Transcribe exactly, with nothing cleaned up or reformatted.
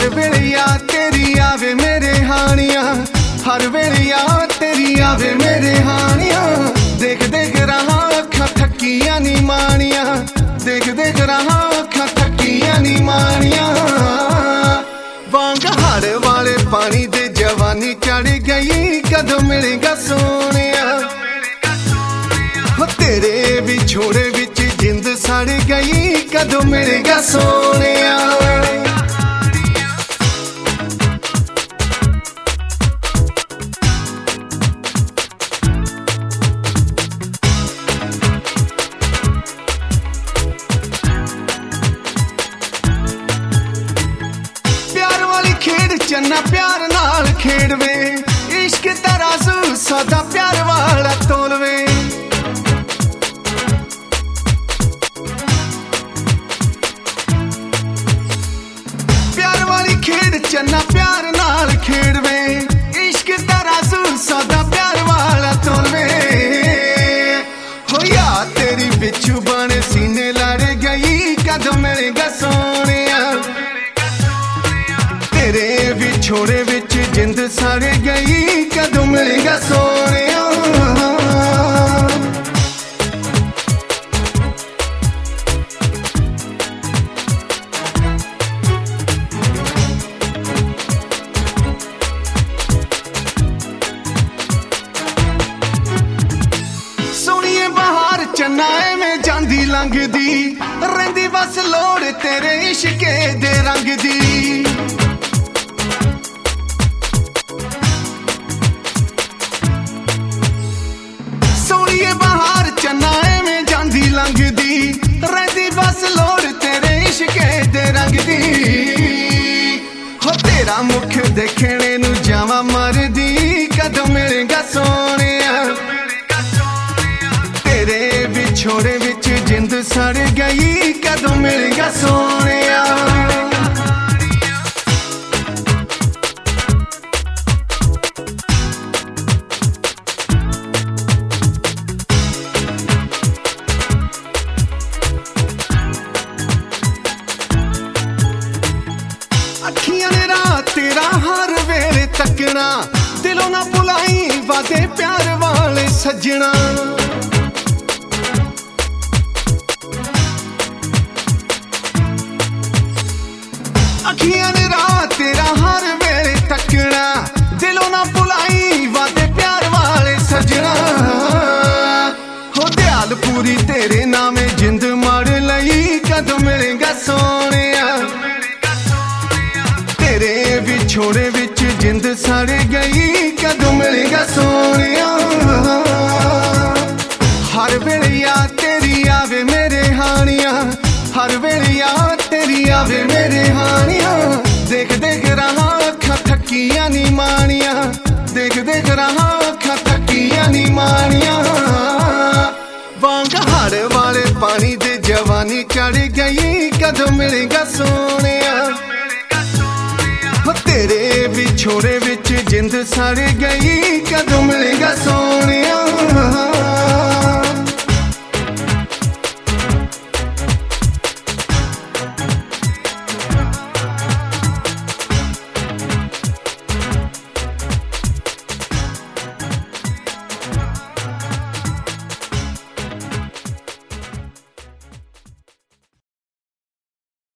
हर वेले याद तेरी आवे मेरे हानियां, हर वेले याद तेरी आवे मेरे हानियां। देख देख रहा अखा थकियां नी मानियां, देख देख रहा अखा थकियां नी मानियां। वांग हाड़ वाले पानी दे जवानी चढ़ गई, कदों मिलेगा सोनिया। तेरे विछोड़े विच जिंद सड़ गई, कदों मिलेगा सोनिया। प्यार वाली खेड चन्ना प्यार नाल खेडवे, इश्क तराजू सदा प्यार वाला तोलवे। खेड चन्ना प्यार नाल खेडवे, इश्क तराजू सदा प्यार वाला तोलवे। हो याद तेरी बिच्छू बने सीने लड़ गई, कदों मिलेगा सोनिया। तेरे विछोड़े विच जिंद सड़ गई, कदों मिलेगा सोनिया। चन्ना में जांदी लंघदी, रहिंदी बस लोड़ तेरे इश्के दे रंग दी। सोनिए बहार चन्ना में जांदी लंघदी, रहिंदी बस लोड़ तेरे इश्के दे रंग दी। हो तेरा मुख देखने नू जावा मरदी, कदों मिलेगा सोनिया। तेरे विछोड़े विच जिंद सड़ गई, कदों मिलेगा सोनिया। अखियां ने रात तेरा हर वेले तकना, दिलों ना भुलाई वादे प्यार वाले सजना। अखियां ने रात तेरा हर वेले तकना, दिलों ना भुलाई वादे प्यार वाले सजना। हो दयाल पूरी तेरे नामे जिंद मड़ लई, कदों मिलेगा सोनिया। तेरे विछोड़े विच जिंद सड़ गई, कदों मिलेगा सोनिया। हर वेले याद तेरी आवे मेरे हानियां, हर वेले याद तेरी आवे मेरे हानियां। देख देख रहा अखा थकियां नी मानियां, देख देख रहा अखा थकियां नी मानियां। वांग हाड़ वाले पानी दे जवानी चढ़ गई, कदों मिलेगा सोनिया। तेरे विछोड़े विच जिंद सड़ गई, कदों मिलेगा सोनिया।